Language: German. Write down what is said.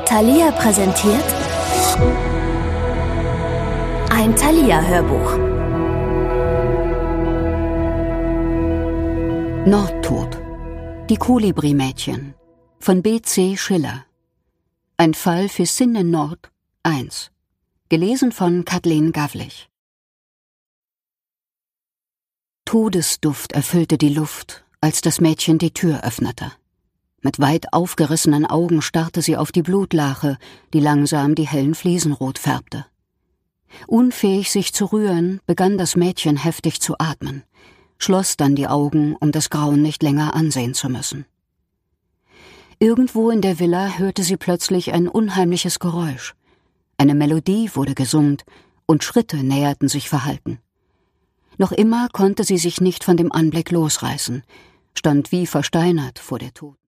Thalia präsentiert ein Thalia-Hörbuch. Nordtod. Die Kolibri-Mädchen von B.C. Schiller. Ein Fall für Sinne Nord 1. Gelesen von Kathleen Gavlich. Todesduft erfüllte die Luft, als das Mädchen die Tür öffnete. Mit weit aufgerissenen Augen starrte sie auf die Blutlache, die langsam die hellen Fliesen rot färbte. Unfähig, sich zu rühren, begann das Mädchen heftig zu atmen, schloss dann die Augen, um das Grauen nicht länger ansehen zu müssen. Irgendwo in der Villa hörte sie plötzlich ein unheimliches Geräusch. Eine Melodie wurde gesummt und Schritte näherten sich verhalten. Noch immer konnte sie sich nicht von dem Anblick losreißen, stand wie versteinert vor der Toten.